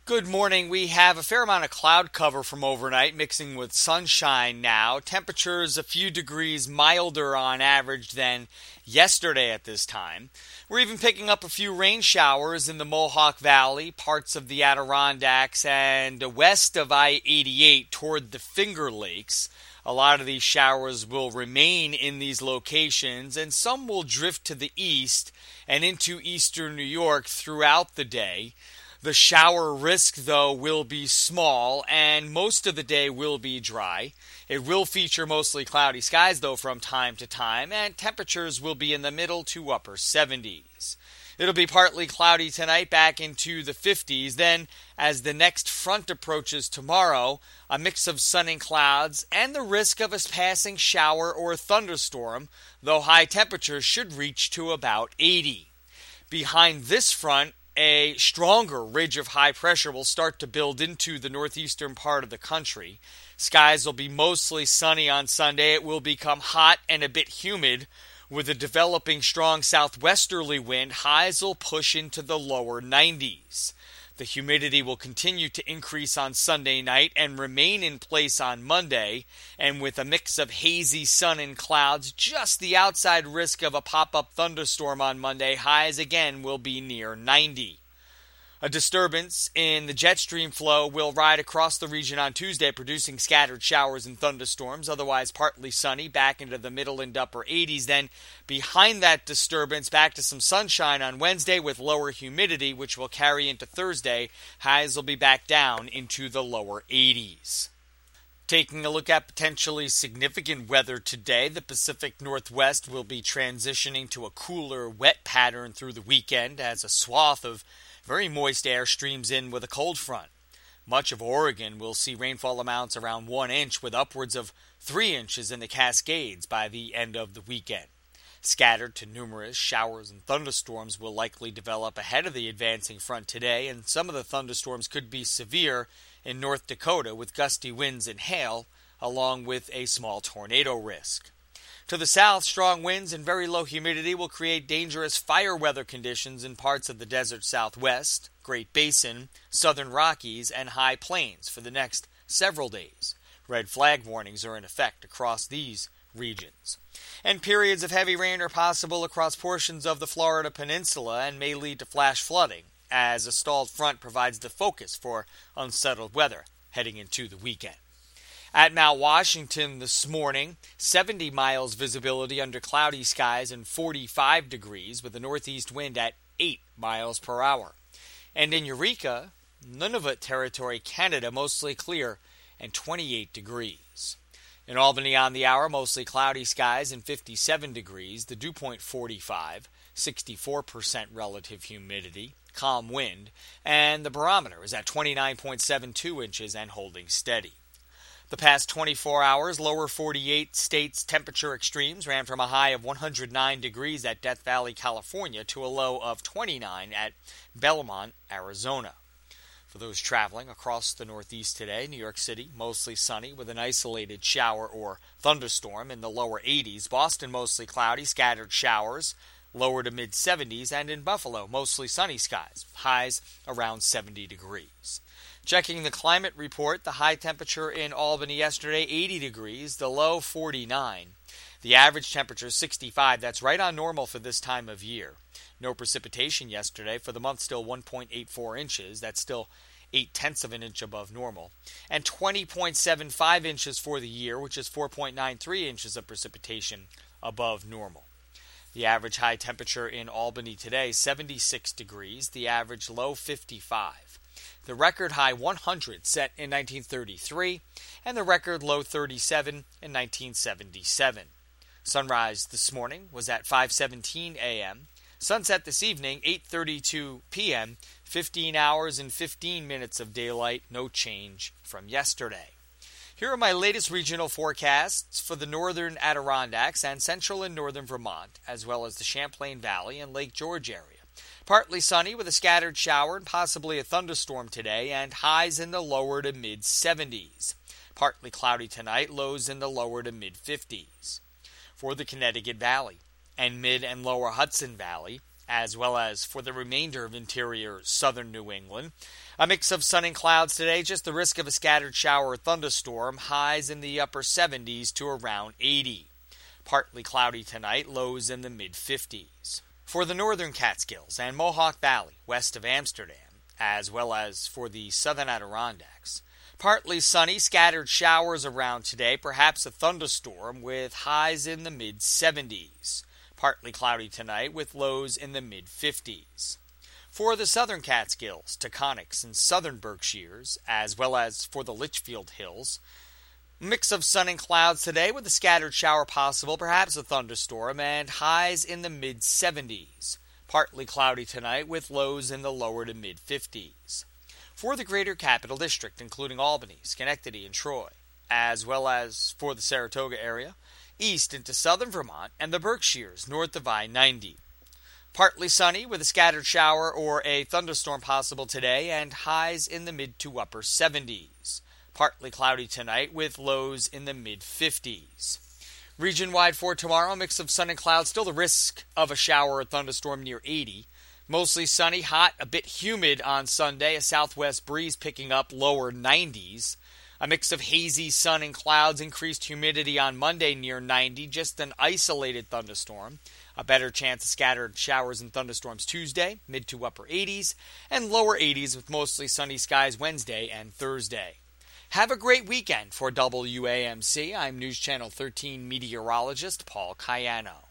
Good morning. We have a fair amount of cloud cover from overnight mixing with sunshine now. Temperatures a few degrees milder on average than yesterday at this time. We're even picking up a few rain showers in the Mohawk Valley, parts of the Adirondacks, and west of I-88 toward the Finger Lakes. A lot of these showers will remain in these locations, and some will drift to the east and into eastern New York throughout the day. The shower risk, though, will be small, and most of the day will be dry. It will feature mostly cloudy skies, though, from time to time, and temperatures will be in the middle to upper 70s. It'll be partly cloudy tonight, back into the 50s. Then, as the next front approaches tomorrow, a mix of sun and clouds, and the risk of a passing shower or thunderstorm, though high temperatures should reach to about 80. Behind this front, a stronger ridge of high pressure will start to build into the northeastern part of the country. Skies will be mostly sunny on Sunday. It will become hot and a bit humid. With a developing strong southwesterly wind, highs will push into the lower 90s. The humidity will continue to increase on Sunday night and remain in place on Monday, and with a mix of hazy sun and clouds, just the outside risk of a pop-up thunderstorm on Monday, highs again will be near 90. A disturbance in the jet stream flow will ride across the region on Tuesday, producing scattered showers and thunderstorms, otherwise partly sunny, back into the middle and upper 80s. Then, behind that disturbance, back to some sunshine on Wednesday with lower humidity, which will carry into Thursday. Highs will be back down into the lower 80s. Taking a look at potentially significant weather today, the Pacific Northwest will be transitioning to a cooler, wet pattern through the weekend as a swath of very moist air streams in with a cold front. Much of Oregon will see rainfall amounts around 1 inch with upwards of 3 inches in the Cascades by the end of the weekend. Scattered to numerous showers and thunderstorms will likely develop ahead of the advancing front today, and some of the thunderstorms could be severe in North Dakota with gusty winds and hail, along with a small tornado risk. To the south, strong winds and very low humidity will create dangerous fire weather conditions in parts of the desert Southwest, Great Basin, Southern Rockies, and High Plains for the next several days. Red flag warnings are in effect across these regions. And periods of heavy rain are possible across portions of the Florida Peninsula and may lead to flash flooding, as a stalled front provides the focus for unsettled weather heading into the weekend. At Mount Washington this morning, 70 miles visibility under cloudy skies and 45 degrees with a northeast wind at 8 miles per hour. And in Eureka, Nunavut Territory, Canada, mostly clear and 28 degrees. In Albany on the hour, mostly cloudy skies and 57 degrees, the dew point 45, 64% relative humidity, calm wind, and the barometer is at 29.72 inches and holding steady. The past 24 hours, lower 48 states' temperature extremes ran from a high of 109 degrees at Death Valley, California, to a low of 29 at Belmont, Arizona. For those traveling across the Northeast today, New York City, mostly sunny with an isolated shower or thunderstorm in the lower 80s. Boston, mostly cloudy, scattered showers, lower to mid-70s. And in Buffalo, mostly sunny skies, highs around 70 degrees. Checking the climate report, the high temperature in Albany yesterday, 80 degrees, the low 49. The average temperature 65. That's right on normal for this time of year. No precipitation yesterday. For the month, still 1.84 inches. That's still 0.8 of an inch above normal. And 20.75 inches for the year, which is 4.93 inches of precipitation above normal. The average high temperature in Albany today, 76 degrees. The average low, 55. The record high 100 set in 1933, and the record low 37 in 1977. Sunrise this morning was at 5:17 a.m. Sunset this evening, 8:32 p.m., 15 hours and 15 minutes of daylight, no change from yesterday. Here are my latest regional forecasts for the northern Adirondacks and central and northern Vermont, as well as the Champlain Valley and Lake George area. Partly sunny with a scattered shower and possibly a thunderstorm today, and highs in the lower to mid-70s. Partly cloudy tonight, lows in the lower to mid-50s. For the Connecticut Valley and mid and lower Hudson Valley, as well as for the remainder of interior southern New England. A mix of sun and clouds today, just the risk of a scattered shower or thunderstorm, highs in the upper 70s to around 80. Partly cloudy tonight, lows in the mid-50s. For the northern Catskills and Mohawk Valley, west of Amsterdam, as well as for the southern Adirondacks, partly sunny, scattered showers around today, perhaps a thunderstorm with highs in the mid-70s. Partly cloudy tonight with lows in the mid-50s. For the southern Catskills, Taconics, and southern Berkshires, as well as for the Litchfield Hills, mix of sun and clouds today with a scattered shower possible, perhaps a thunderstorm, and highs in the mid-70s. Partly cloudy tonight with lows in the lower to mid-50s. For the greater capital district, including Albany, Schenectady, and Troy, as well as for the Saratoga area, east into southern Vermont, and the Berkshires north of I-90. Partly sunny with a scattered shower or a thunderstorm possible today and highs in the mid to upper 70s. Partly cloudy tonight with lows in the mid-50s. Region-wide for tomorrow, mix of sun and clouds, still the risk of a shower or thunderstorm near 80. Mostly sunny, hot, a bit humid on Sunday, a southwest breeze picking up lower 90s. A mix of hazy sun and clouds, increased humidity on Monday near 90, just an isolated thunderstorm. A better chance of scattered showers and thunderstorms Tuesday, mid to upper 80s, and lower 80s with mostly sunny skies Wednesday and Thursday. Have a great weekend for WAMC. I'm News Channel 13 meteorologist Paul Cayano.